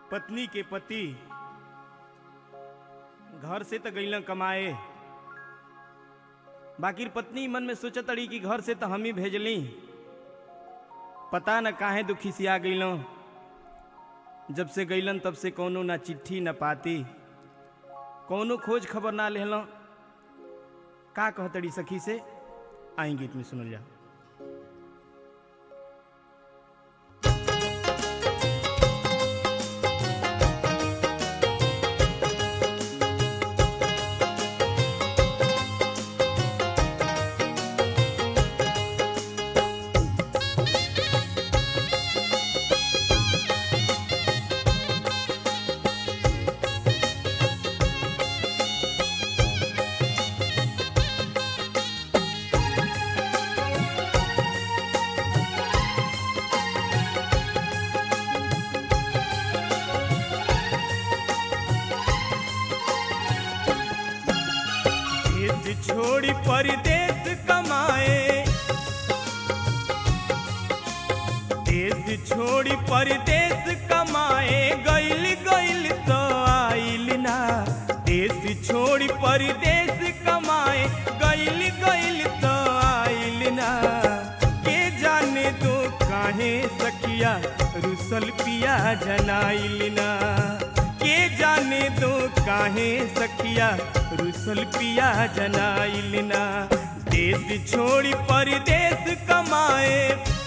पत्नी के पति घर से तो गईला कमाए, बाकी पत्नी मन में सोचत अड़ी कि घर से तो हम ही भेजली, पता न काहे दुखी से आ गईलों। जब से गईलन तब से कोनो ना चिट्ठी न पाती, कोनो खोज खबर ना लेहलों। का कहतड़ी सखी से, आई गीत में सुनल जा। छोड़ी परदेश कमाए, देश छोड़ी परदेश कमाए, गइल गइल तो आइल ना। देश छोड़ी परदेश कमाए, गइल गइल तो आइल ना। के जाने दो काहे सखिया रुसल पिया जनाइल ना। के जाने दो काहे सखिया रुसल पिया जनाइल ना। देश छोड़ी परदेश कमाए,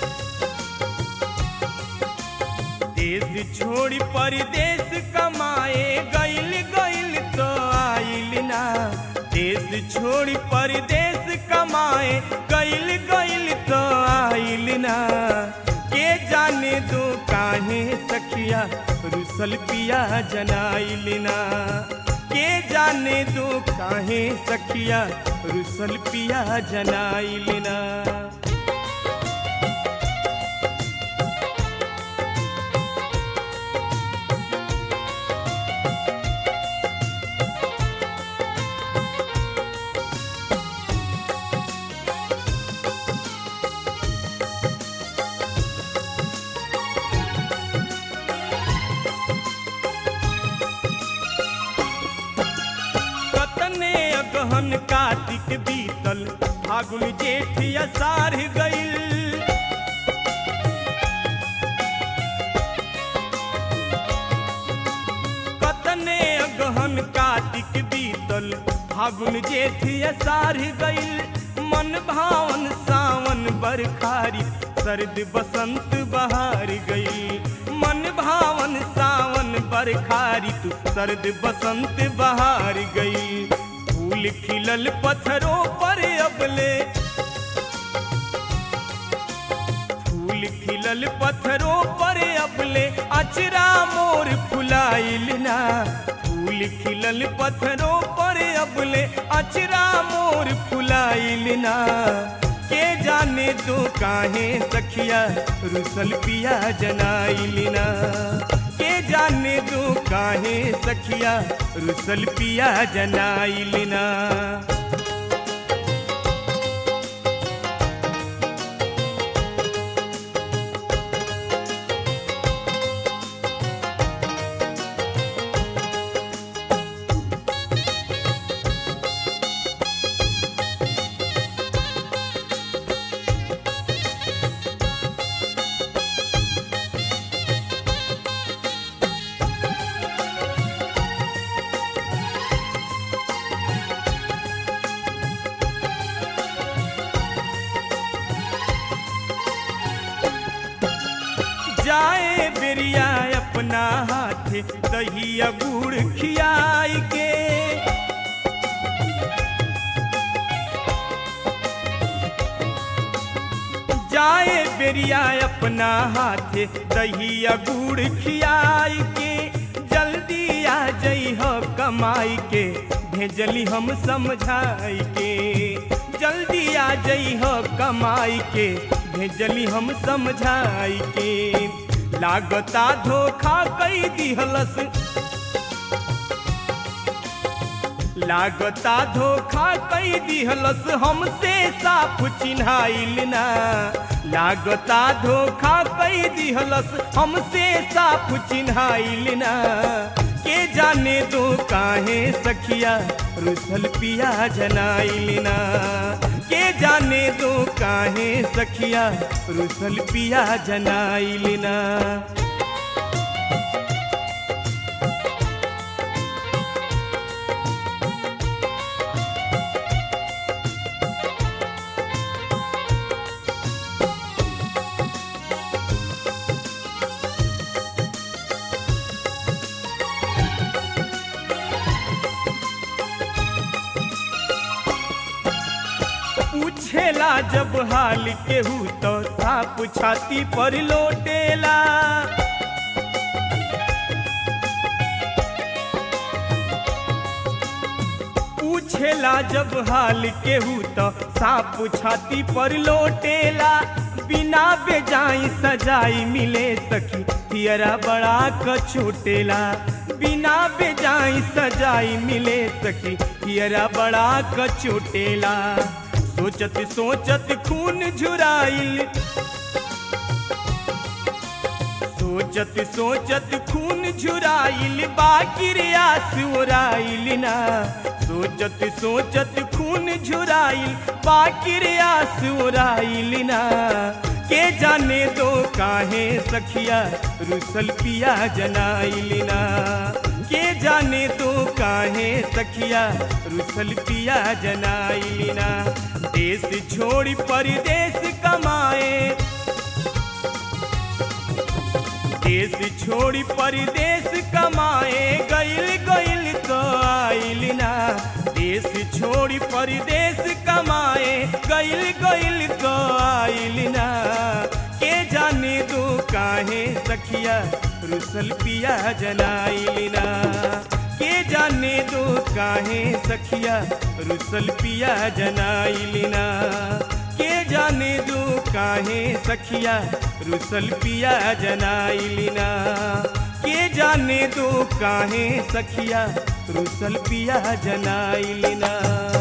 देश छोड़ी परदेश कमाए, गइल गइल तो आइल ना। देश छोड़ी परदेश कमाए, गइल गइल तो आइल ना। के जाने दो काहे सखिया रुसल पिया जनाइल ना। के जाने दो काहे सखिया रुसल पिया जनाइल ना। गहन कार्तिक बीतल, फागुन जेठ असार गइल। कतने गहन कार्तिक बीतल, फागुन जेठ असार गइल। मन भावन सावन बरखारी, सर्द बसंत बहार गइल। मन भावन सावन बरखारी, सर्द बसंत बहार गइल। फूल खिलल पत्थरों पर अबले, फूल खिलल पत्थरों पर अबले, अचरा मोर फुलाइल ना। फूल खिलल पत्थरों पर अबले, अचरा मोर फुलाइल ना। के जाने दो काहे सखिया रुसल पिया जनाइल ना। के जाने दो काहे सखिया रुसल पिया जनाइल ना। जाए बेरिया अपना हाथे, दहिया गुड़ खियाई के। जाए बेरिया अपना हाथे, दहिया गुड़ खियाई के। जल्दी आ जइह कमाई के, भेजली हम समझाई के। जल्दी आ जइह कमाई के, भेजली हम समझाई के। लागता धोखा कई दिहलस, लागता धोखा कई दिहलस, हमसे साफ चिन्हाइल ना। लागता धोखा कई दिहलस हमसे साफ चिन्हाइल ना के जाने दो काहे सखिया रुसल पिया जनाइल ना के जाने दो काहे सखिया रुसल पिया जनाइल ना। पूछेला जब हाल केहू तो साप छाती पर लोटेला पूछेला जब हाल केहू तो साप छाती पर लोटेला बिना बेजाई सजाई मिले सखी हियरा बड़ा कछोटेला बिना बेजाई सजाई मिले सखी हियरा बड़ा कछोटेला। सोचत सोचत खून झुराइल सोचत सोचत खून झुराइल बाकिर आस ओराइल ना सोचत सोचत खून झुराइल बाकिर आस ओराइल ना के जाने दो काहे सखिया रुसल पिया जनाइल ना के जाने दो काहे सखिया रुसल पिया जनाइल ना। देश छोड़ी परदेश कमाए देश छोड़ी परदेश कमाए गइल गइल तो आइल ना देश छोड़ी परदेश कमाए गइल गइल तो आइल ना के जाने दो काहे सखिया रुसल पिया जनाइल ना के जाने दो काहे सखिया रुसल पिया जनाइल ना के जाने दो काहे सखिया रुसल पिया जनाइल ना के जाने दो काहे सखिया रुसल पिया जनाइल ना।